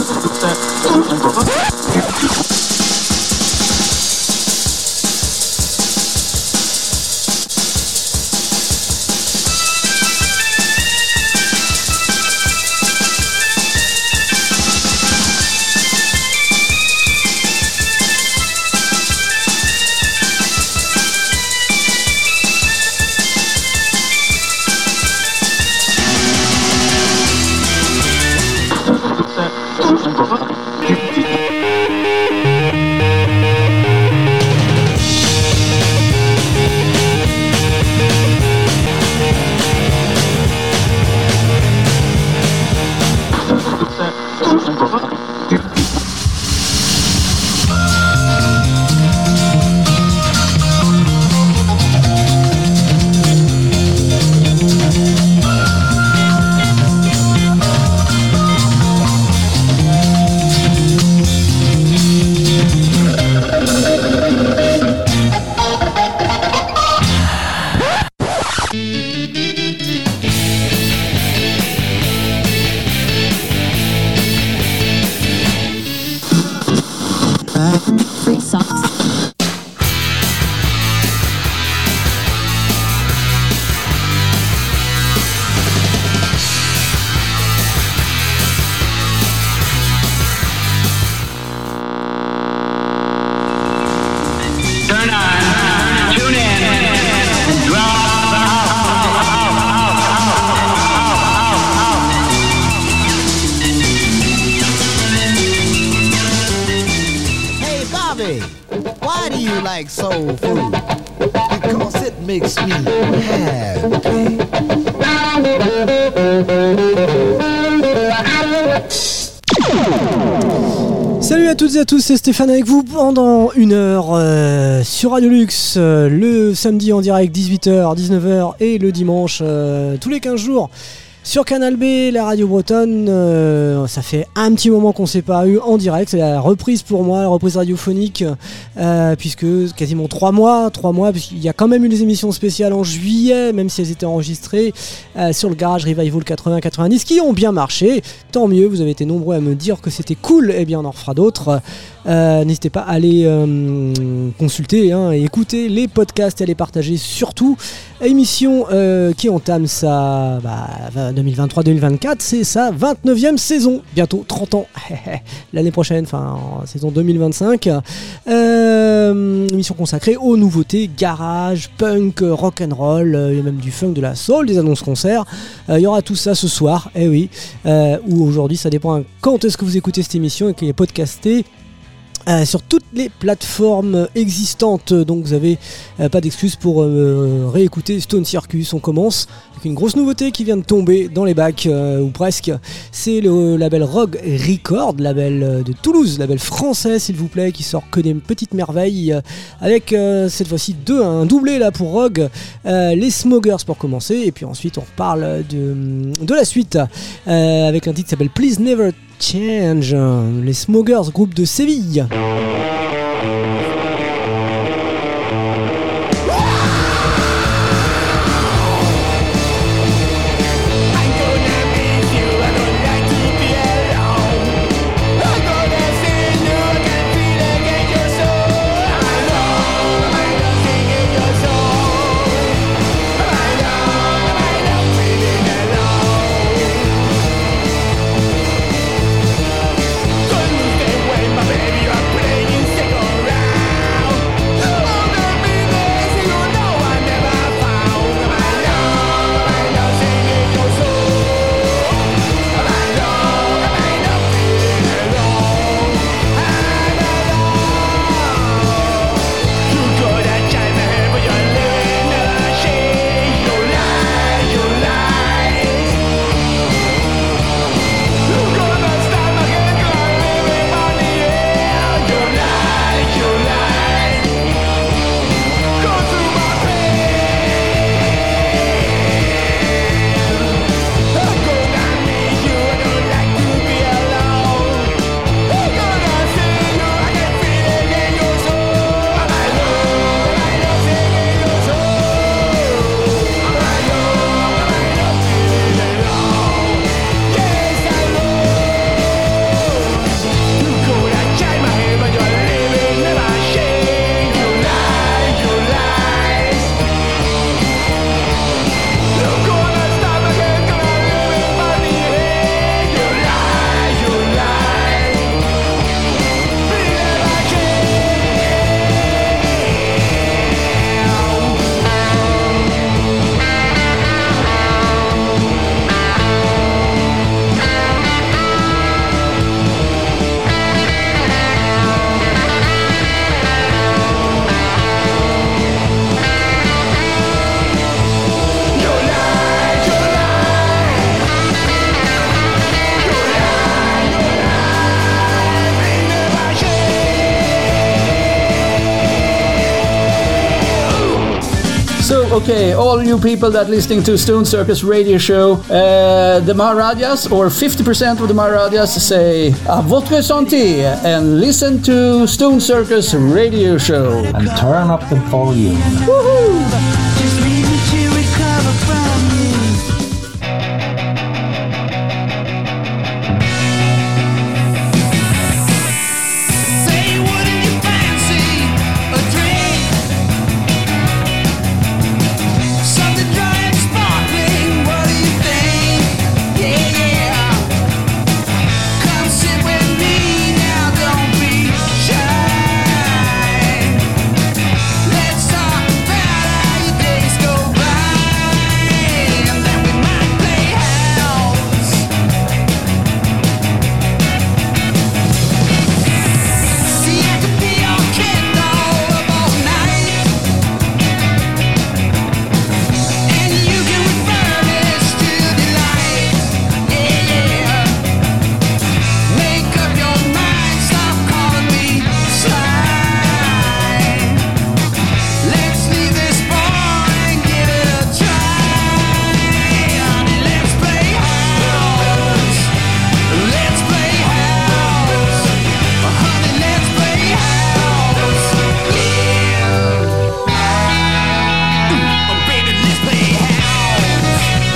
like soul food because it makes me happy. Salut à toutes et à tous, c'est Stéphane avec vous pendant une heure sur Radio Luxe, le samedi en direct 18h, 19h et le dimanche tous les 15 jours. Sur Canal B, la radio bretonne, ça fait un petit moment qu'on ne s'est pas eu en direct, c'est la reprise pour moi, la reprise radiophonique, puisque quasiment 3 mois, puisqu'il y a quand même eu des émissions spéciales en juillet, même si elles étaient enregistrées sur le Garage Revival 80-90, qui ont bien marché, tant mieux, vous avez été nombreux à me dire que c'était cool, et bien on en refera d'autres. N'hésitez pas à aller consulter et écouter les podcasts et à les partager surtout. Émission qui entame sa 2023-2024, c'est sa 29e saison, bientôt 30 ans l'année prochaine, saison 2025. Émission consacrée aux nouveautés garage, punk, rock'n'roll, il y a même du funk, de la soul, des annonces concerts. Il y aura tout ça ce soir, ou aujourd'hui, ça dépend quand est-ce que vous écoutez cette émission et qu'elle est podcastée. Sur toutes les plateformes existantes, donc vous n'avez pas d'excuse pour réécouter Stone Circus. On commence avec une grosse nouveauté qui vient de tomber dans les bacs, ou presque. C'est le label Rogue Record, label de Toulouse, label français s'il vous plaît, qui sort que des petites merveilles, avec cette fois-ci un doublé là pour Rogue, les Smokers pour commencer, et puis ensuite on reparle de la suite, avec un titre qui s'appelle Please Never Change, les Smokers, groupe de Séville. Couldn't stay away, my baby, you're playing Okay, all you people that listening to Stone Circus radio show, the Maharajas, or 50% of the Maharajas, say à votre santé and listen to Stone Circus radio show. And turn up the volume. Woohoo! Just leave me to recover from you. Say, wouldn't you fancy a drink? Something dry and sparkling, what do you think? Yeah, yeah. Come sit with me now, don't be shy. Let's talk about how your days go by, and then we might play house. See, I could be your kid all night, and you can refurbish to delight. Yeah, yeah. Make up your mind, stop calling me sly. Let's leave this bar and give it a try. Honey, let's play house. Let's play house. Honey, let's play house. Yeah. Oh, baby, let's play house.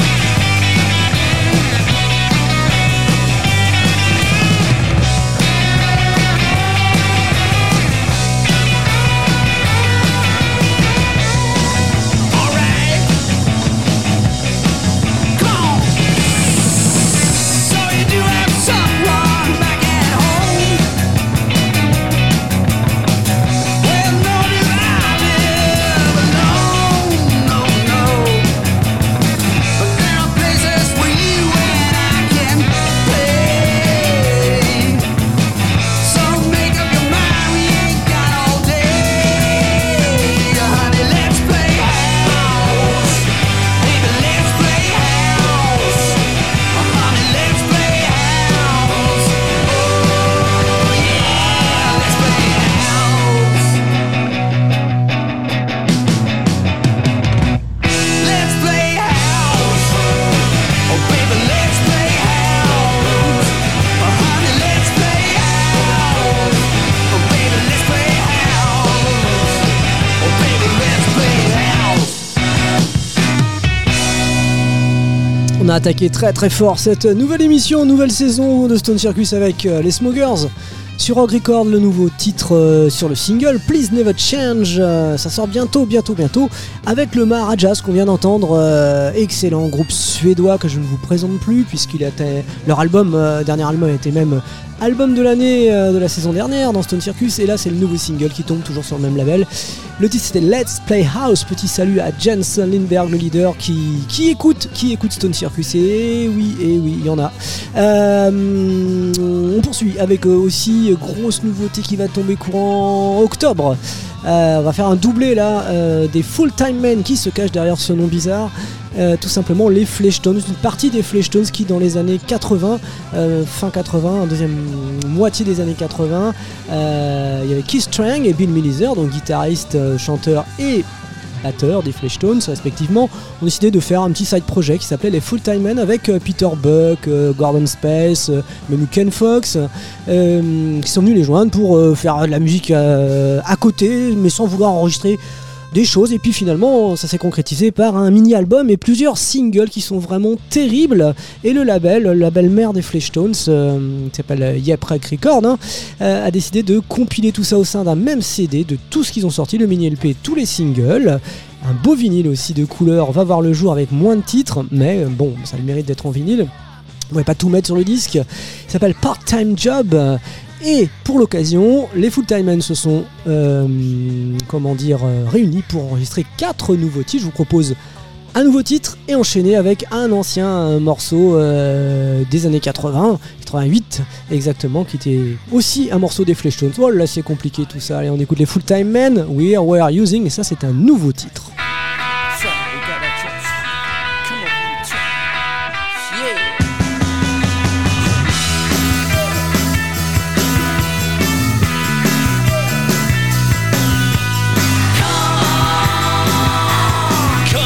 Alright. Come on. So you do have someone back at home. Well, no, do I live alone? No, no. But there are places where you and I can play. So make up your mind, we ain't got all day. Honey, let's play house. Baby, let's play house. Honey, let's play house. Oh, yeah, let's play house. Let's play house. Oh, baby, let's play house. Honey, let's play house. Oh, baby, let's play house. Oh, baby, let's play house. On a attaqué très très fort cette nouvelle émission, nouvelle saison de Stone Circus avec les Smokers. Sur Rock Record, le nouveau titre sur le single Please Never Change, ça sort bientôt avec le Maharajas qu'on vient d'entendre, excellent groupe suédois que je ne vous présente plus puisqu'il était leur album, dernier album était même album de l'année de la saison dernière dans Stone Circus, et là c'est le nouveau single qui tombe toujours sur le même label. Le titre c'était Let's Play House. Petit salut à Jens Lindberg, le leader qui écoute Stone Circus, et oui il y en a. On poursuit avec aussi grosse nouveauté qui va tomber courant octobre. On va faire un doublé là des Full Time Men qui se cachent derrière ce nom bizarre. Tout simplement les Fleshtones, une partie des Fleshtones qui dans les années 80, fin 80, deuxième moitié des années 80, il y avait Keith Strang et Bill Milither, donc guitariste, chanteur et batteur des Fleshtones respectivement, ont décidé de faire un petit side project qui s'appelait les Full Time Men avec Peter Buck, Gordon Space, même Ken Fox, qui sont venus les joindre pour faire de la musique à côté mais sans vouloir enregistrer des choses, et puis finalement ça s'est concrétisé par un mini-album et plusieurs singles qui sont vraiment terribles, et le label mère des Fleshtones, qui s'appelle Yep Record, a décidé de compiler tout ça au sein d'un même CD de tout ce qu'ils ont sorti, le mini-LP, tous les singles. Un beau vinyle aussi de couleur va voir le jour avec moins de titres, mais bon, ça a le mérite d'être en vinyle. On ne va pas tout mettre sur le disque. Il s'appelle Part-Time Job. Et pour l'occasion, les Full Time Men se sont réunis pour enregistrer 4 nouveaux titres. Je vous propose un nouveau titre et enchaîner avec un ancien morceau des années 88 exactement, qui était aussi un morceau des Fleshtones. Oh là, c'est compliqué tout ça. Allez, on écoute les Full Time Men, We Are Using, et ça c'est un nouveau titre. Come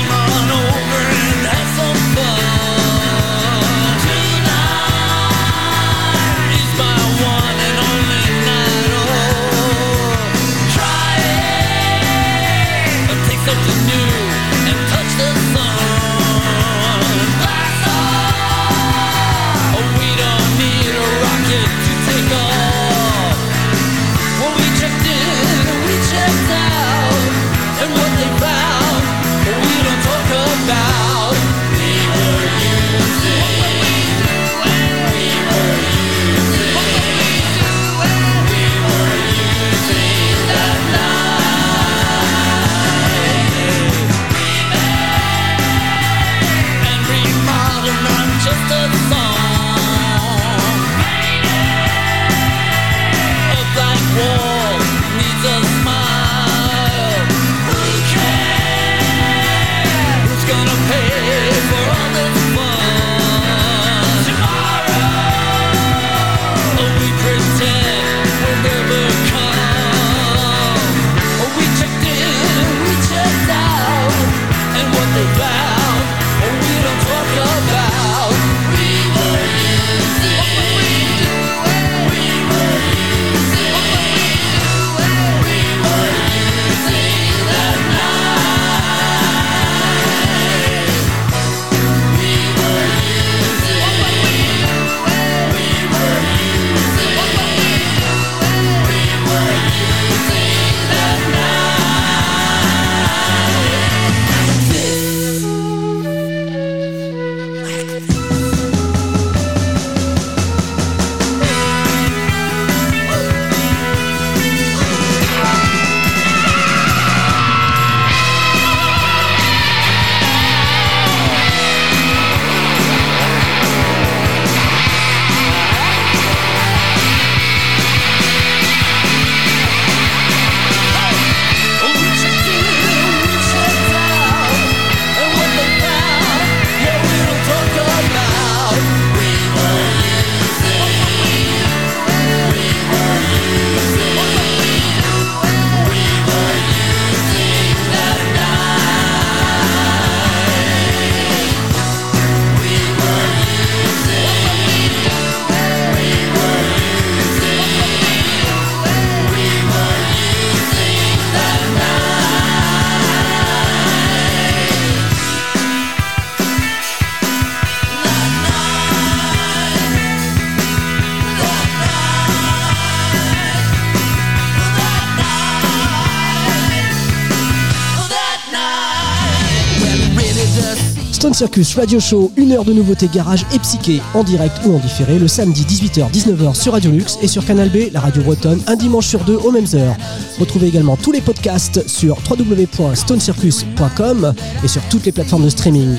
Stone Circus Radio Show, 1 heure de nouveautés garage et psyché en direct ou en différé le samedi 18h-19h sur Radio Lux et sur Canal B, la radio bretonne, un dimanche sur 2 aux mêmes heures. Retrouvez également tous les podcasts sur www.stonecircus.com et sur toutes les plateformes de streaming.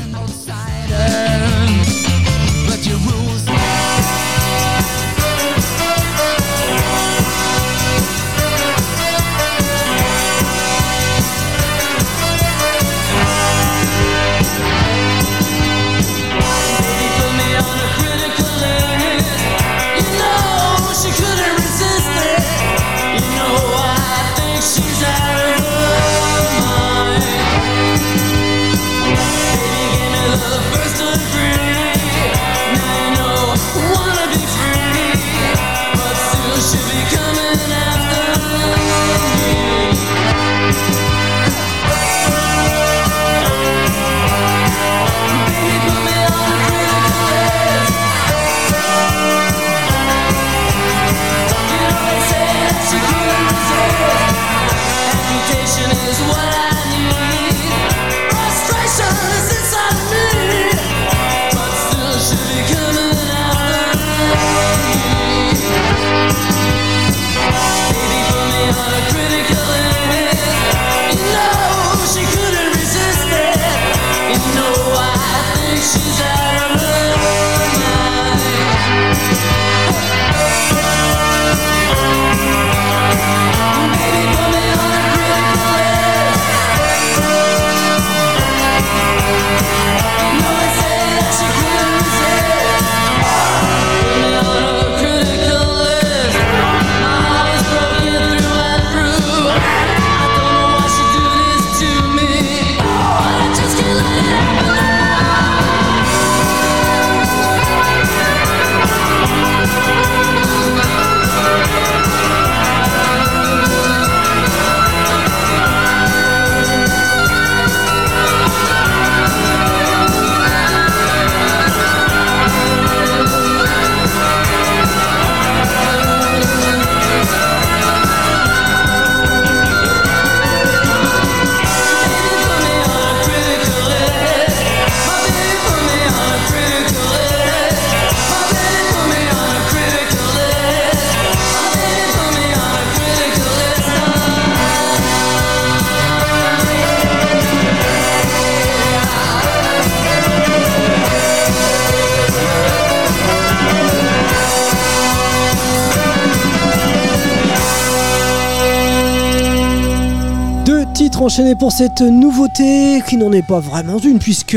Enchaîné pour cette nouveauté qui n'en est pas vraiment une puisque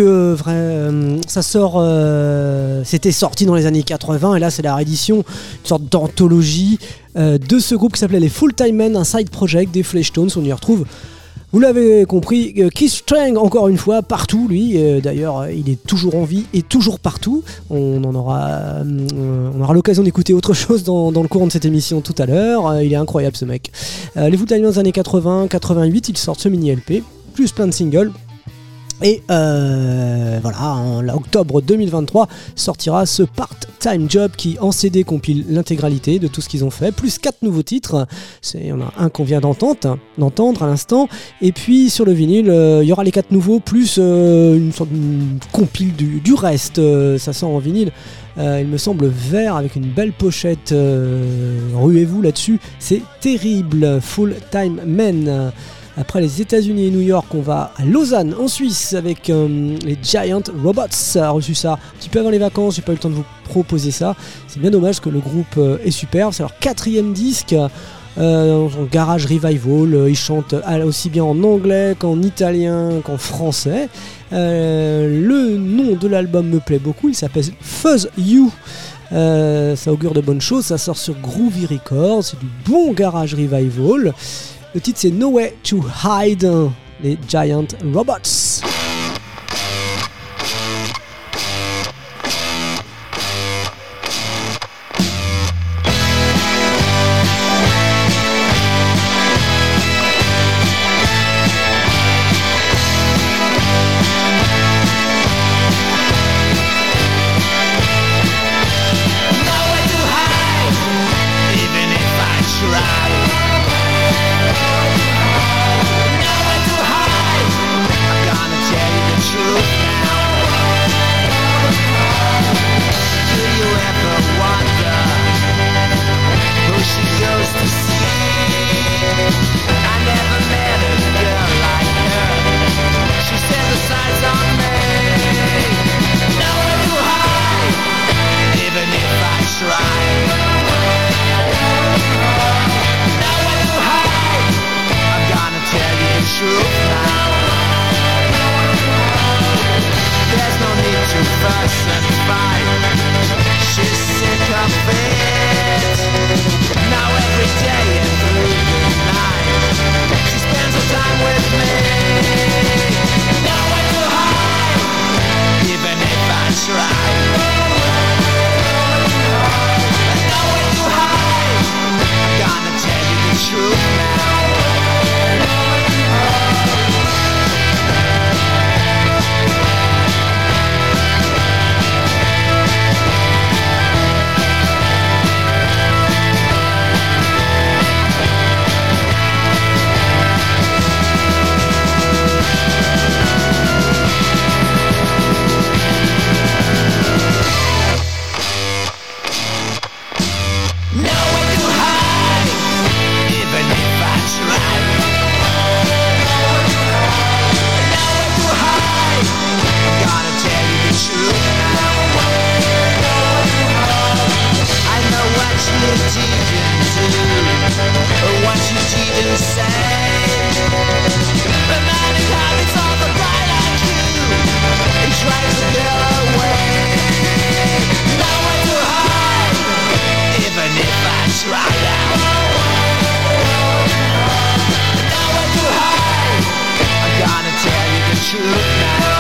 ça sort, c'était sorti dans les années 80 et là c'est la réédition, une sorte d'anthologie de ce groupe qui s'appelait les Full Time Men, un side project des Fleshtones. On y retrouve, vous l'avez compris, Keith Strang encore une fois partout lui, d'ailleurs il est toujours en vie et toujours partout. On aura l'occasion d'écouter autre chose dans le courant de cette émission tout à l'heure. Il est incroyable ce mec. Les Full Time Men des années 80-88, ils sortent ce mini LP plus plein de singles. Et voilà, en octobre 2023 sortira ce Part-Time Job qui en CD compile l'intégralité de tout ce qu'ils ont fait, plus 4 nouveaux titres. Il y en a un qu'on vient d'entendre à l'instant, et puis sur le vinyle il y aura les 4 nouveaux plus une sorte de compile du reste. Ça sort en vinyle, il me semble vert avec une belle pochette, ruez-vous là-dessus, c'est terrible. Full Time Men. Après les États-Unis et New York, on va à Lausanne, en Suisse, avec les Giant Robots. A reçu ça un petit peu avant les vacances, j'ai pas eu le temps de vous proposer ça. C'est bien dommage parce que le groupe est superbe. C'est leur 4e disque, en garage revival. Ils chantent aussi bien en anglais qu'en italien qu'en français. Le nom de l'album me plaît beaucoup, il s'appelle Fuzz You. Ça augure de bonnes choses, ça sort sur Groovy Records, c'est du bon garage revival. Le titre c'est No Way to Hide, les Giant Robots. Gonna right now. Nowhere to hide. I'm gonna tell you the truth now.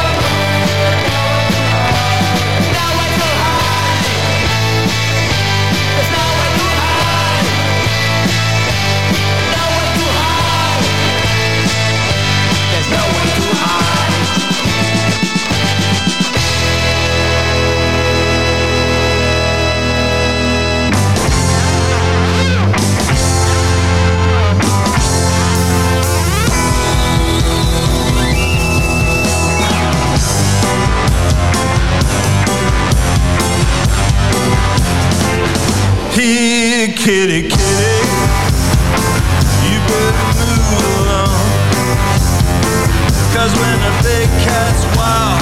Nowhere to hide. There's nowhere to hide. Nowhere to hide. There's nowhere to hide. Here, kitty, kitty, you better move along. 'Cause when the big cat's wild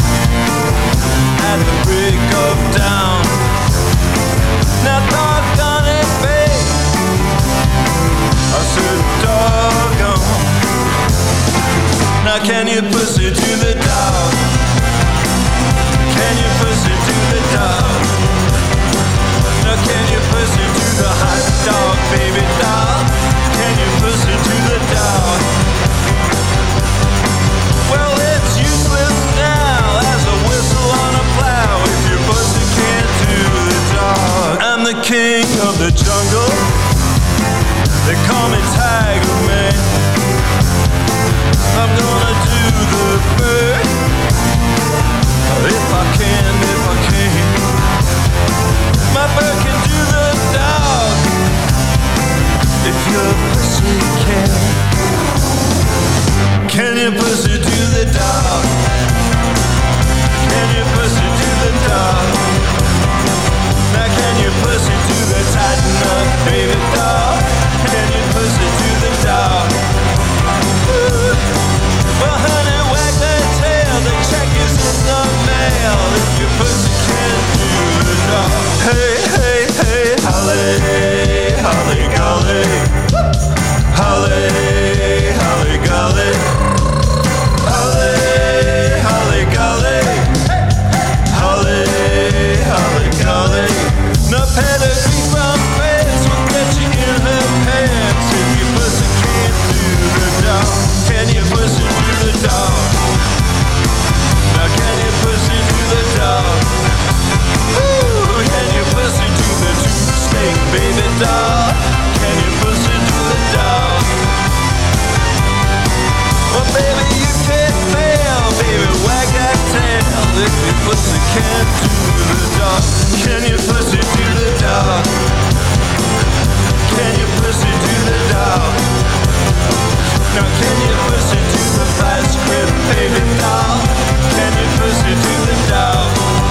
at the break of dawn, now doggone it, babe, I said doggone. Now can you pussy to the dog? Can you pussy to the dog? Now can you pussy to the hot dog, baby doll? Can you pussy to the dog? Well, it's useless now as a whistle on a plow if your pussy can't do the dog. I'm the king of the jungle. They call me Tiger Man. I'm gonna do the bird if I can, if I can. My bird can do the dog if your pussy can. Can your pussy do the dog? Can your pussy do the dog? Now can your pussy do the tighten up, baby dog? Can your pussy do the dog? Ooh. Well, honey, wag that tail. The check is in the mail if your pussy can't do the dog. Hey, hey, hey, holly, holly, golly. Holly, holly, golly. Holly, holly, golly. Holly, holly, golly. No pedigree from France will get you in her pants if your pussy can't do the dog. Can your pussy do the dog? Now can your pussy do the dog? Ooh, can your pussy do the two-snake, baby doll? Can your pussy do the dog? Well, baby, you can't fail, baby, wag that tail if your pussy can't do the dog. Can your pussy do the dog? Can your pussy do the dog? Now can your pussy do the vice grip, baby doll? Can your pussy do the dog?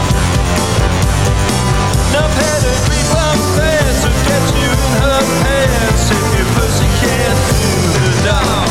Now pedigree from France will get you in her pants if your pussy can't do the dog.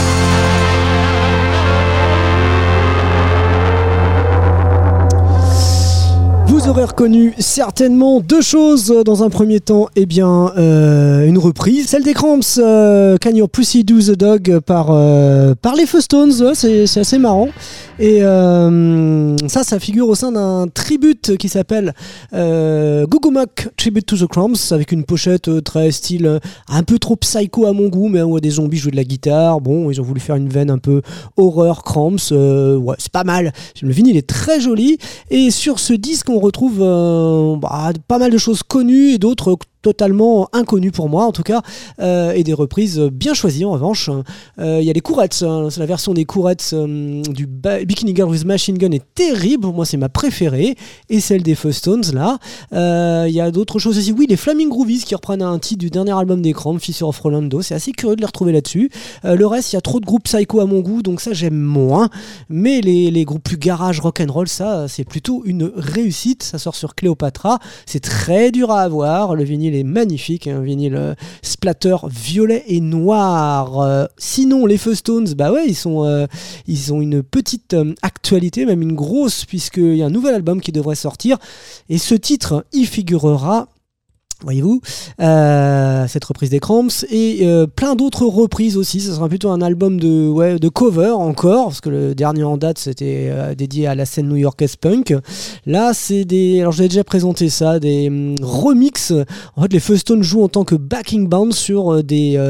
Vous aurez reconnu certainement deux choses dans un premier temps. Eh bien, une reprise, celle des Cramps, Can Your Pussy Do the Dog par les Feustones. C'est assez marrant. Et ça figure au sein d'un tribute qui s'appelle Gugumak Tribute to the Cramps, avec une pochette très style un peu trop psycho à mon goût, mais où des zombies jouent de la guitare. Bon, ils ont voulu faire une veine un peu horreur Cramps. Ouais, c'est pas mal. Le vinyle est très joli. Et sur ce disque, on retrouve pas mal de choses connues et d'autres totalement inconnues pour moi en tout cas, et des reprises bien choisies en revanche. Il y a les Courettes, c'est la version des Courettes du Bikini Girl with Machine Gun est terrible, pour moi c'est ma préférée, et celle des Feustones là. Il y a d'autres choses aussi, oui, les Flaming Groovies qui reprennent un titre du dernier album des Cramps, Fissure of Rolando, c'est assez curieux de les retrouver là-dessus. Le reste, il y a trop de groupes psycho à mon goût, donc ça j'aime moins, mais les groupes plus garage rock'n'roll, ça c'est plutôt une réussite. Ça sort sur Cléopatra, c'est très dur à avoir, le vinyle est magnifique, un vinyle splatter violet et noir. Sinon les Feustones, bah ouais, ils ont une petite actualité, même une grosse, puisqu'il y a un nouvel album qui devrait sortir, et ce titre y figurera Voyez-vous, cette reprise des Cramps et plein d'autres reprises aussi. Ce sera plutôt un album de cover encore, parce que le dernier en date c'était dédié à la scène new-yorkaise punk. Là, c'est alors j'avais déjà présenté ça, des remixes. En fait, les Fuzz-Tones jouent en tant que backing band sur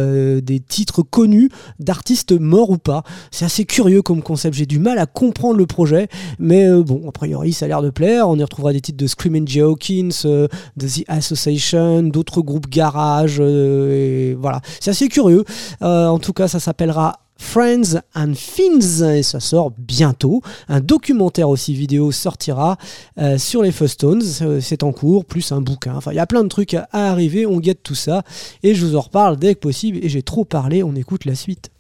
des titres connus d'artistes morts ou pas. C'est assez curieux comme concept. J'ai du mal à comprendre le projet, mais bon, a priori, ça a l'air de plaire. On y retrouvera des titres de Screamin' Jay Hawkins, de The Association, d'autres groupes garage, et voilà, c'est assez curieux. En tout cas, ça s'appellera Friends and Fins et ça sort bientôt. Un documentaire aussi vidéo sortira sur les Fuzz-Tones, c'est en cours, plus un bouquin. Enfin, il y a plein de trucs à arriver, on guette tout ça et je vous en reparle dès que possible. Et j'ai trop parlé, on écoute la suite.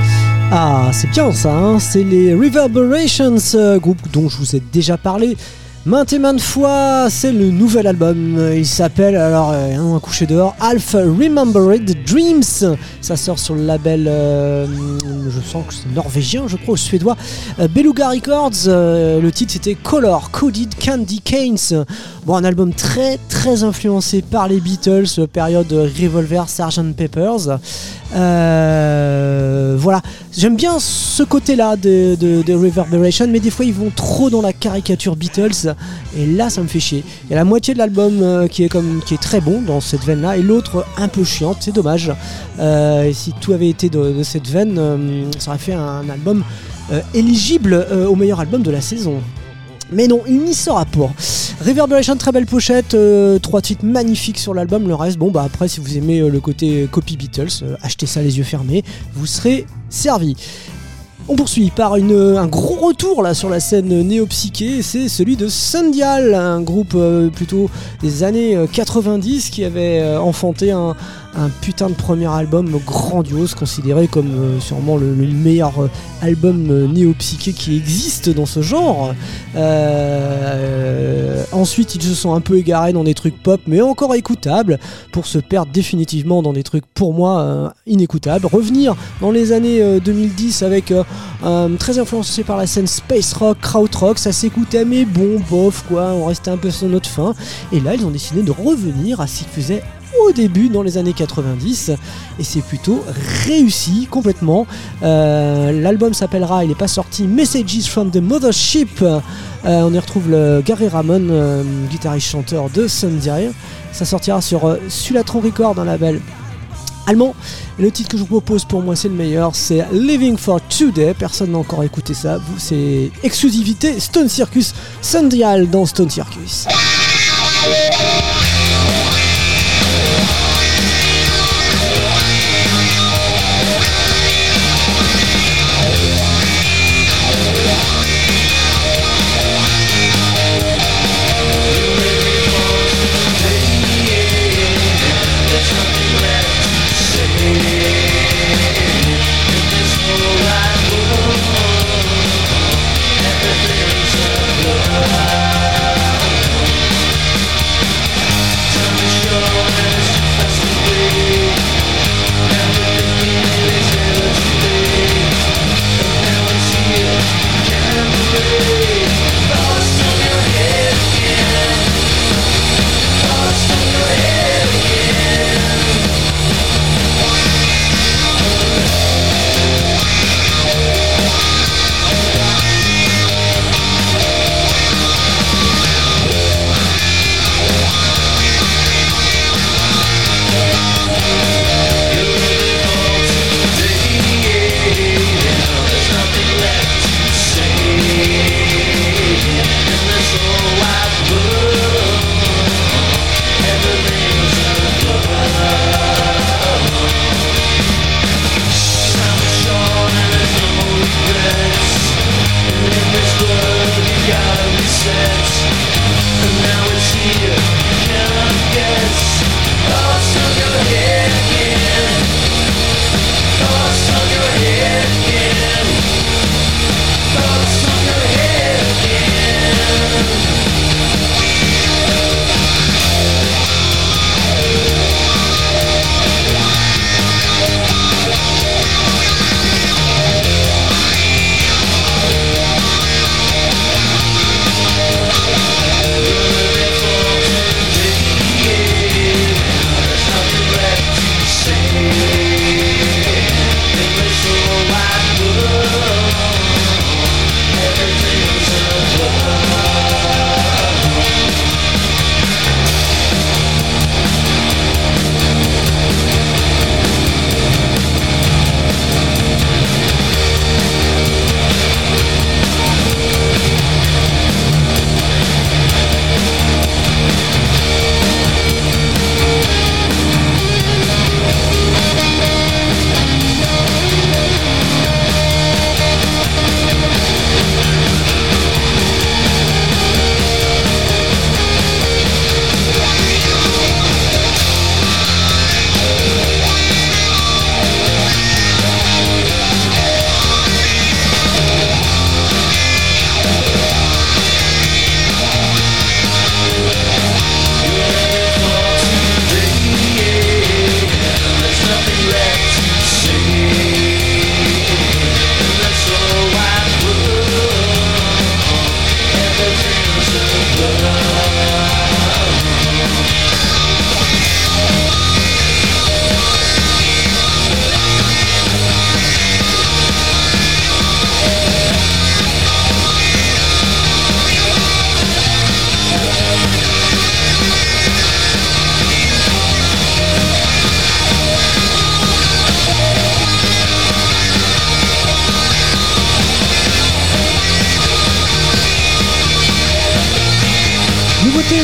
Ah, c'est bien ça, hein, c'est les Reverberations, groupe dont je vous ai déjà parlé Maintes et maintes fois, c'est le nouvel album. Il s'appelle, alors, un couché dehors, Half Remembered Dreams. Ça sort sur le label, je sens que c'est norvégien, je crois, ou suédois, Beluga Records. Le titre c'était Color Coded Candy Canes. Bon, un album très très influencé par les Beatles, période Revolver, Sgt. Pepper's. Voilà, j'aime bien ce côté-là de Reverberation, mais des fois ils vont trop dans la caricature Beatles, et là ça me fait chier. Il y a la moitié de l'album qui est très bon dans cette veine-là, et l'autre un peu chiante, c'est dommage. Et si tout avait été de cette veine, ça aurait fait un album éligible au meilleur album de la saison. Mais non, il n'y sera pas. Reverberation, très belle pochette, 3 titres magnifiques sur l'album. Le reste, bon bah après si vous aimez le côté copy Beatles, achetez ça les yeux fermés, vous serez servi. On poursuit par un gros retour là sur la scène néo-psyché, c'est celui de Sundial, un groupe plutôt des années 90 qui avait enfanté un putain de premier album grandiose, considéré comme sûrement le meilleur album néo-psyché qui existe dans ce genre. Ensuite ils se sont un peu égarés dans des trucs pop mais encore écoutables, pour se perdre définitivement dans des trucs pour moi inécoutables, revenir dans les années 2010 avec très influencé par la scène space rock, krautrock, ça s'écoutait mais bon bof quoi, on restait un peu sur notre faim, et là ils ont décidé de revenir à ce qu'ils faisaient au début dans les années 90, et c'est plutôt réussi complètement. L'album s'appellera, il n'est pas sorti, Messages from the Mothership. On y retrouve le Gary Ramon, guitariste chanteur de Sundial. Ça sortira sur Sulatron Records, un label allemand. Et le titre que je vous propose, pour moi c'est le meilleur, c'est Living for Today. Personne n'a encore écouté ça, c'est exclusivité Stone Circus, Sundial dans Stone Circus.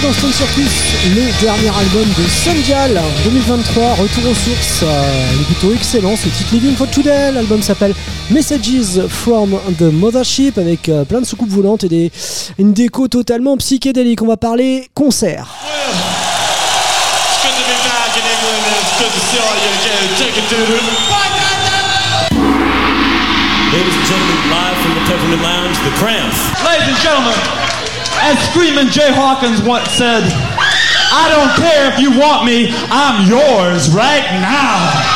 dans Stone Circus, le dernier album de Sundial 2023, retour aux sources, il est plutôt excellent ce titre Living for Today. L'album s'appelle Messages from the Mothership avec plein de soucoupes volantes et une déco totalement psychédélique. On va parler concert. It's good to be back in England and it's good to see all you again. Take it, dude. Ladies and gentlemen, live from the Peppermint Lounge, The Cramps. Ladies and gentlemen, as Screaming Jay Hawkins once said, I don't care if you want me, I'm yours right now.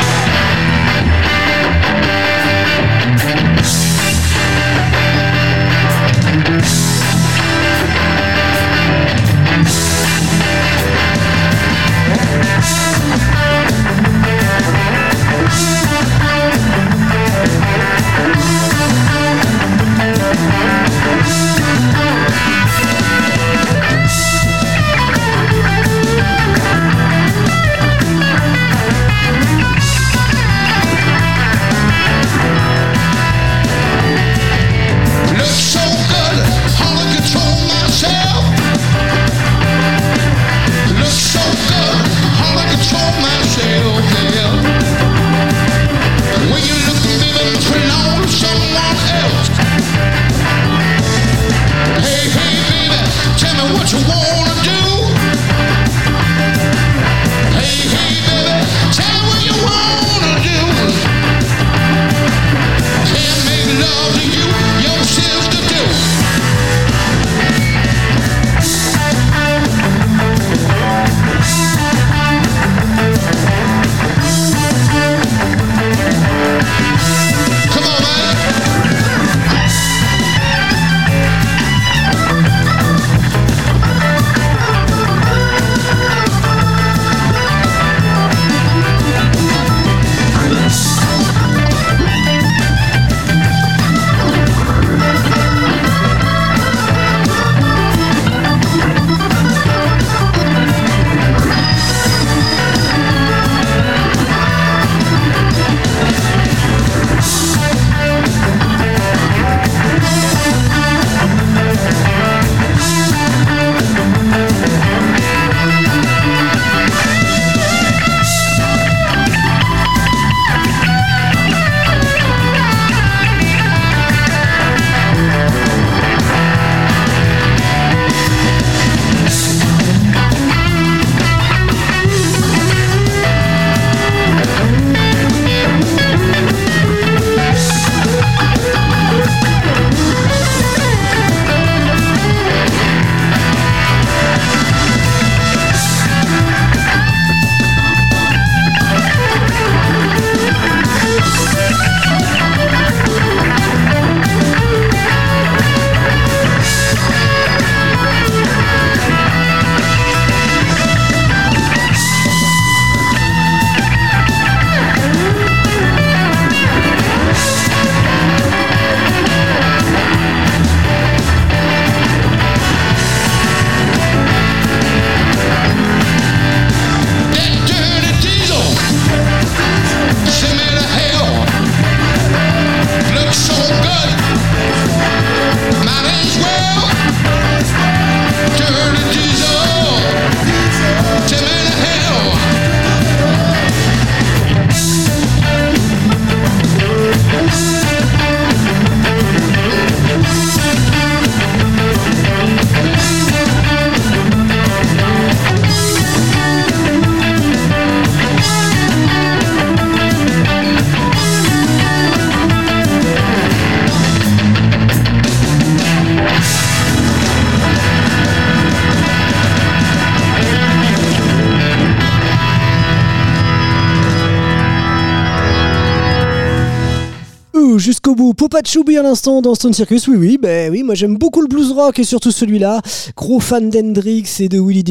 Jusqu'au bout, Popa Chubby à l'instant dans Stone Circus. Oui, moi j'aime beaucoup le blues rock et surtout celui-là. Gros fan d'Hendrix et de Willie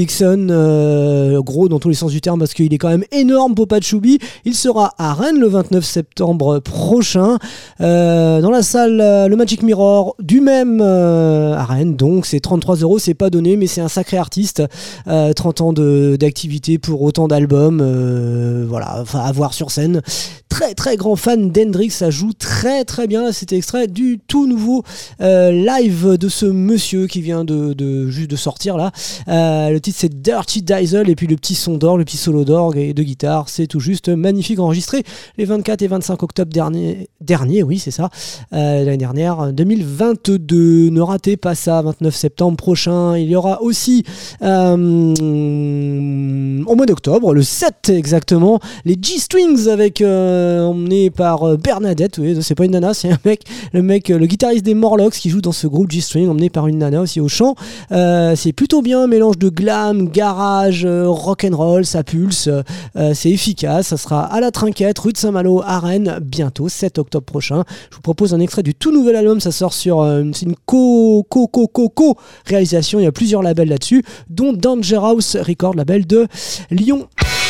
Dixon, gros dans tous les sens du terme parce qu'il est quand même énorme. Popa Chubby, il sera à Rennes le 29 septembre prochain dans la salle le Magic Mirror du même à Rennes. Donc c'est 33 €, c'est pas donné, mais c'est un sacré artiste. 30 ans d'activité pour autant d'albums, voilà, enfin à voir sur scène. Très très grand fan d'Hendrix, ça joue très très très bien. C'était extrait du tout nouveau live de ce monsieur qui vient juste de sortir là. Le titre c'est Dirty Diesel et puis le petit son d'orgue, le petit solo d'orgue et de guitare, c'est tout juste magnifique, enregistré les 24 et 25 octobre dernier, oui c'est ça, l'année dernière, 2022. Ne ratez pas ça, 29 septembre prochain. Il y aura aussi au mois d'octobre, le 7 exactement, les G-Strings avec emmené par Bernadette. Oui, c'est pas une nana, c'est le guitariste des Morlocks qui joue dans ce groupe G-String, emmené par une nana aussi au chant. C'est plutôt bien, mélange de glam, garage, rock'n'roll, ça pulse, c'est efficace. Ça sera à la Trinquette, rue de Saint-Malo à Rennes, bientôt 7 octobre prochain. Je vous propose un extrait du tout nouvel album. Ça sort sur c'est une co-réalisation. Il y a plusieurs labels là-dessus, dont Danger House Record, label de Lyon.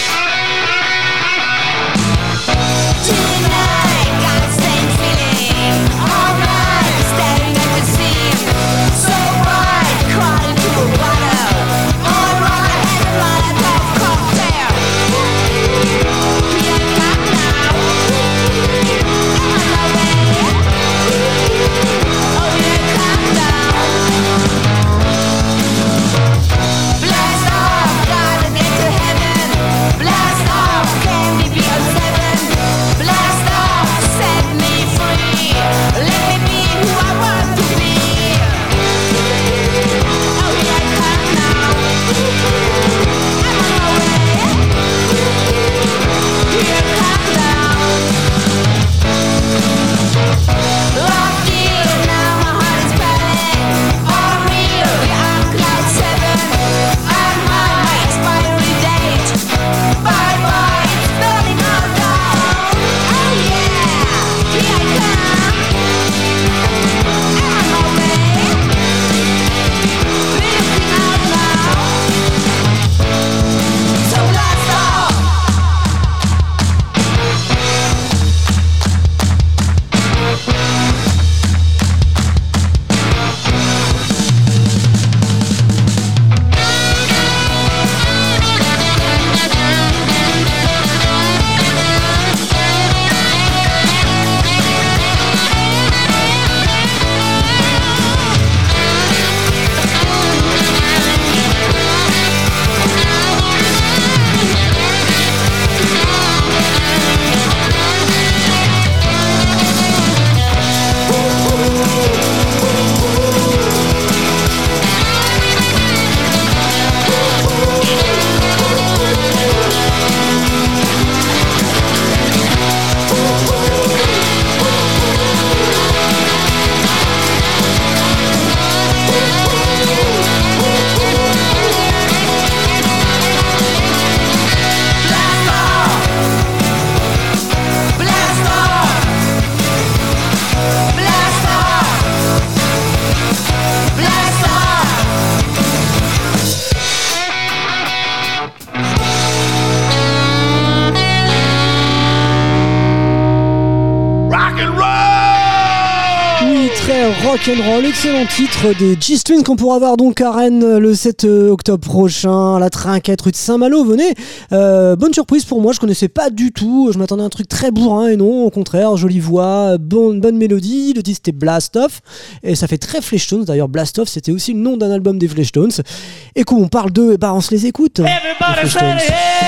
Rock'n'Roll, excellent titre des G-Strings qu'on pourra voir donc à Rennes le 7 octobre prochain à la Trinquette rue de Saint-Malo. Venez, bonne surprise pour moi, je connaissais pas du tout, je m'attendais à un truc très bourrin et non, au contraire, jolie voix, bonne mélodie. Le titre c'était Blast Off et ça fait très Fleshtones. D'ailleurs Blast Off c'était aussi le nom d'un album des Fleshtones. Et quand on parle d'eux, bah on se les écoute. Everybody say yeah,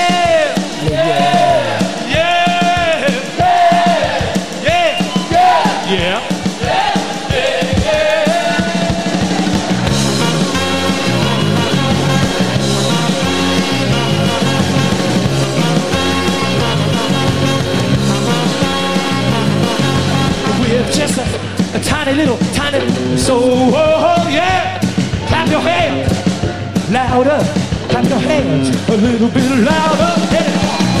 yeah, yeah, yeah, yeah. Just a tiny little, so oh yeah, clap your hands louder, clap your hands a little bit louder. Yeah.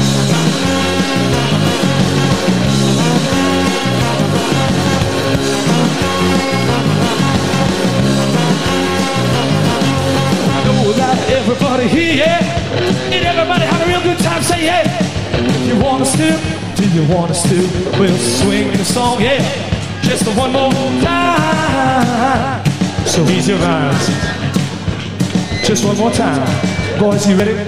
I know that everybody here, yeah, and everybody had a real good time. Say yeah, if you wanna still, do you wanna still? We'll swing the song, yeah. Just one more time. So ease your eyes. Just one more time. Boys, you ready?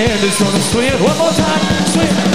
wind is gonna swing it one more time. Swing it.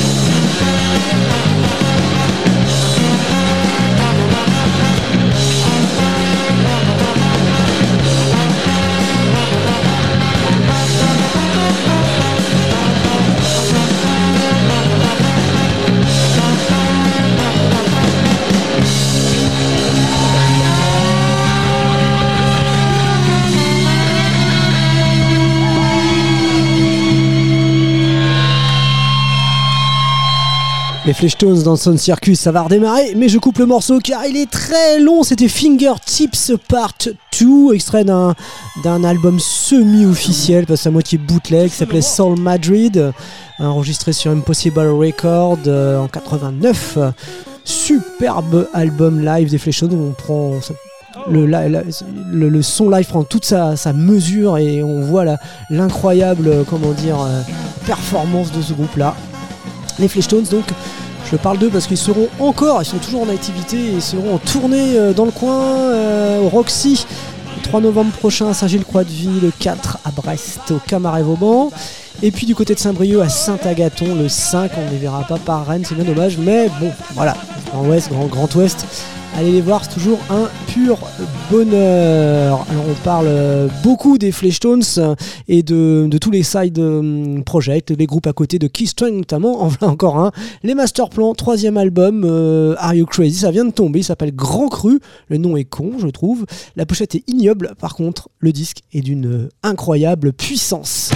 Les Fleshtones dans Sound Circus, ça va redémarrer, mais je coupe le morceau car il est très long. C'était Fingertips Part 2, extrait d'un album semi-officiel, parce à moitié bootleg, qui s'appelait Soul Madrid, enregistré sur Impossible Record en 89. Superbe album live des Fleshtones où on prend le son live prend toute sa mesure et on voit l'incroyable performance de ce groupe-là. Les Fleshtones, donc, je parle d'eux parce qu'ils sont toujours en activité et ils seront en tournée dans le coin au Roxy le 3 novembre prochain à Saint-Gilles-Croix-de-Vie, le 4 à Brest au Camaret-Vauban, et puis du côté de Saint-Brieuc à Saint-Agathon le 5. On ne les verra pas par Rennes, c'est bien dommage, mais bon, voilà, Grand Ouest. Allez les voir, c'est toujours un pur bonheur. Alors on parle beaucoup des Fleshtones et de tous les side projects, les groupes à côté de Keystone notamment, en voilà encore un. Les Masterplan, 3e album, Are You Crazy, ça vient de tomber, il s'appelle Grand Cru, le nom est con je trouve. La pochette est ignoble, par contre le disque est d'une incroyable puissance.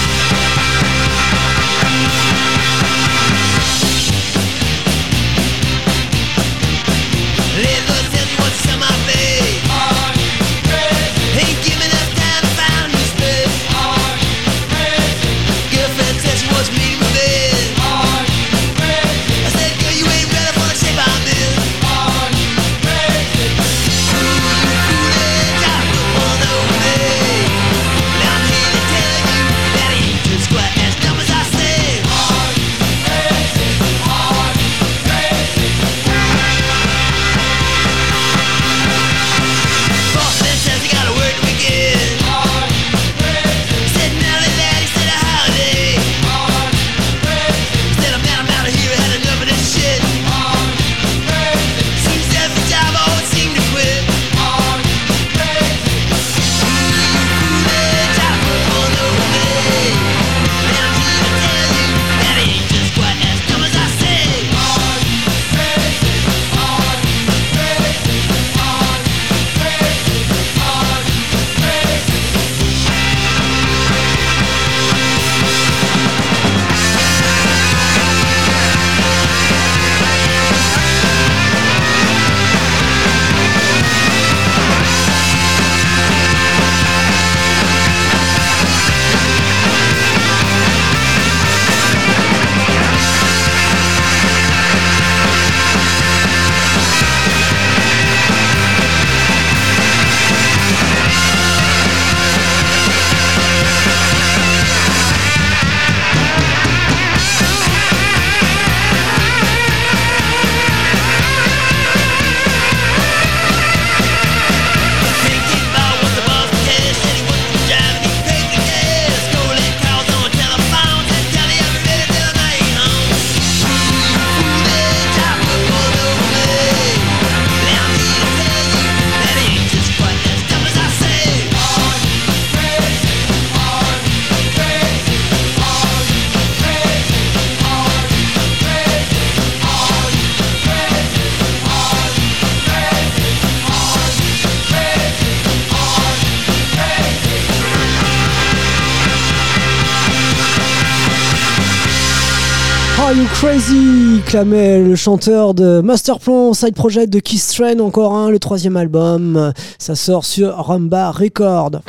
Are You Crazy, clamait le chanteur de Masterplan, side project de Keystone, encore un, le 3e album, ça sort sur Rumba Record.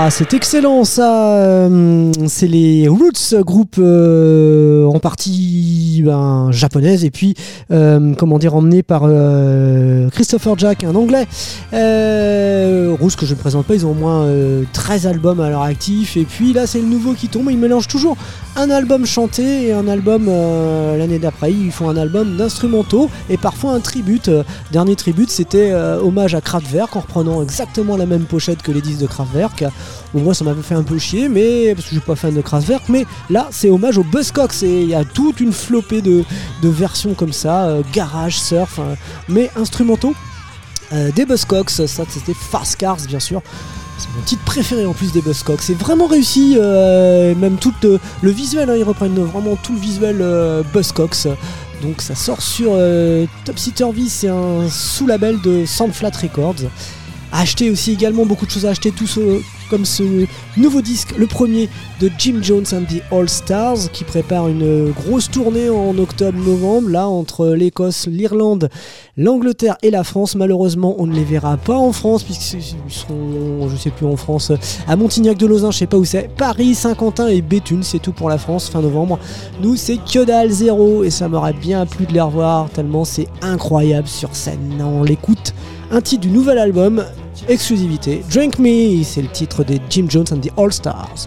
c'est excellent ça. C'est les Roots, groupe en partie japonaise et puis emmené par Christopher Jack, un anglais. Roots que je ne présente pas, ils ont au moins 13 albums à leur actif et puis là c'est le nouveau qui tombe. Ils mélangent toujours un album chanté et un album l'année d'après. Ils font un album d'instrumentaux et parfois un tribute. Dernier tribute c'était hommage à Kraftwerk en reprenant exactement la même pochette que les disques de Kraftwerk. Bon, moi ça m'avait fait un peu chier parce que je suis pas fan de Kraftwerk, mais là c'est hommage aux Buzzcocks et il y a toute une flopée de versions comme ça, garage, surf, mais instrumentaux des Buzzcocks. Ça c'était Fast Cars bien sûr. C'est mon titre préféré en plus des Buzzcocks. C'est vraiment réussi, même tout le visuel, ils reprennent vraiment tout le visuel Buzzcocks. Donc ça sort sur Topsy Turvy, c'est un sous-label de Soundflat Records. À acheter aussi également, beaucoup de choses à acheter, comme ce nouveau disque, le premier de Jim Jones and the All Stars, qui prépare une grosse tournée en octobre-novembre, là entre l'Écosse, l'Irlande, l'Angleterre et la France. Malheureusement, on ne les verra pas en France, puisqu'ils seront, je sais plus en France, à Montignac-de-Lauzun, je sais pas où c'est, Paris, Saint-Quentin et Béthune, c'est tout pour la France, fin novembre. Nous, c'est que dalle, zéro, et ça m'aurait bien plu de les revoir, tellement c'est incroyable sur scène. On l'écoute. Un titre du nouvel album, exclusivité, Drink Me, c'est le titre des Jim Jones and the All Stars.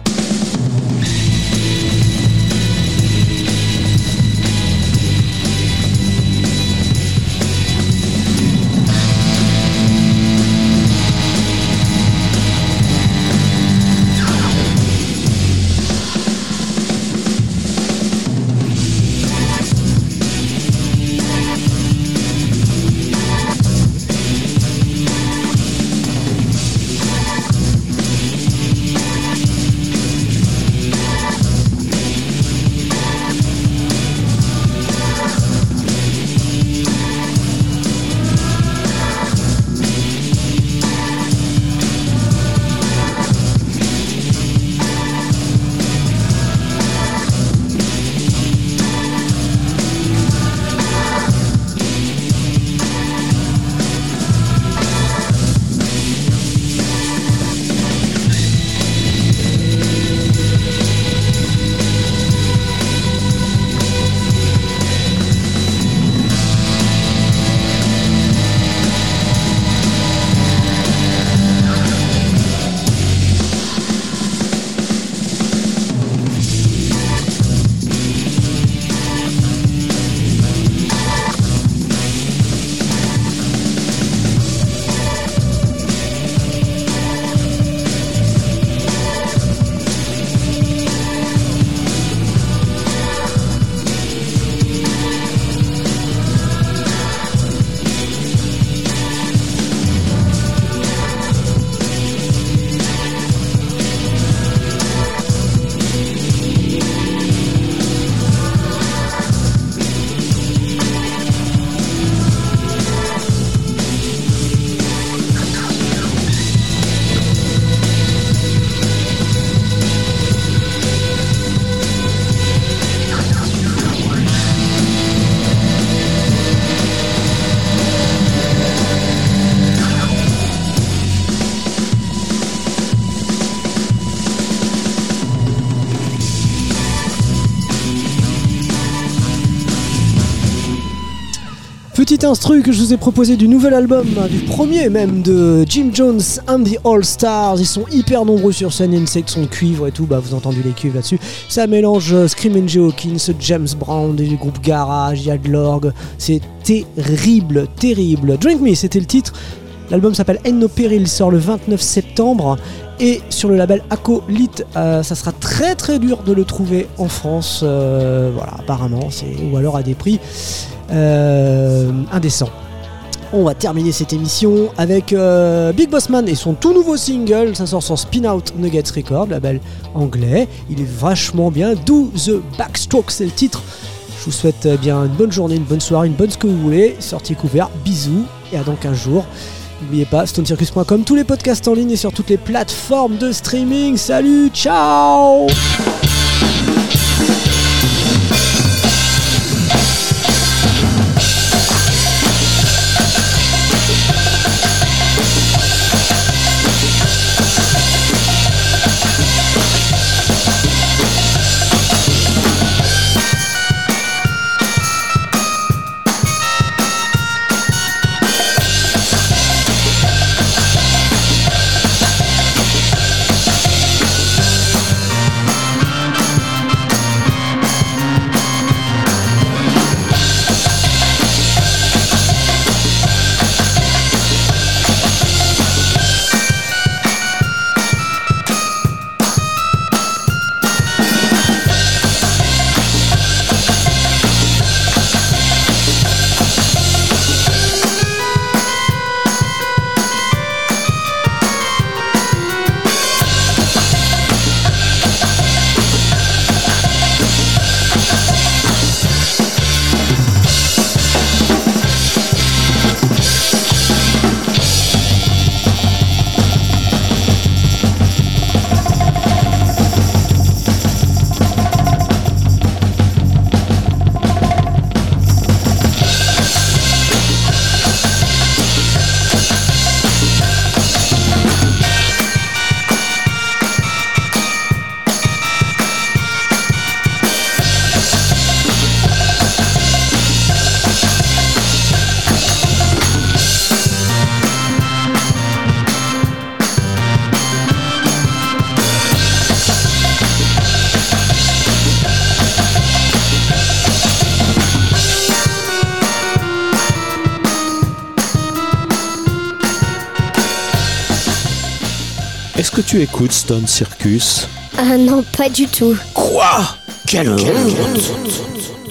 Petit instru que je vous ai proposé du nouvel album, du premier même de Jim Jones and the All Stars. Ils sont hyper nombreux sur scène, il y a une section de cuivre et tout, vous entendez les cuivres là-dessus. Ça mélange Screamin' Jay Hawkins, James Brown, du groupe Garage, il y a de l'orgue. C'est terrible, terrible. Drink Me, c'était le titre. L'album s'appelle Ain't No Peril, il sort le 29 septembre. Et sur le label Acolyte, ça sera très très dur de le trouver en France. Voilà, apparemment, ou alors à des prix indécents. On va terminer cette émission avec Big Boss Man et son tout nouveau single. Ça sort sur Spin Out Nuggets Records, label anglais. Il est vachement bien. Do the Backstroke, c'est le titre. Je vous souhaite bien une bonne journée, une bonne soirée, une bonne ce que vous voulez. Sortie couvert, bisous et à dans 15 jours. N'oubliez pas, stonecircus.com, tous les podcasts en ligne et sur toutes les plateformes de streaming. Salut, ciao! Est-ce que tu écoutes Stone Circus? Ah non, pas du tout. Quoi? Quelle honte!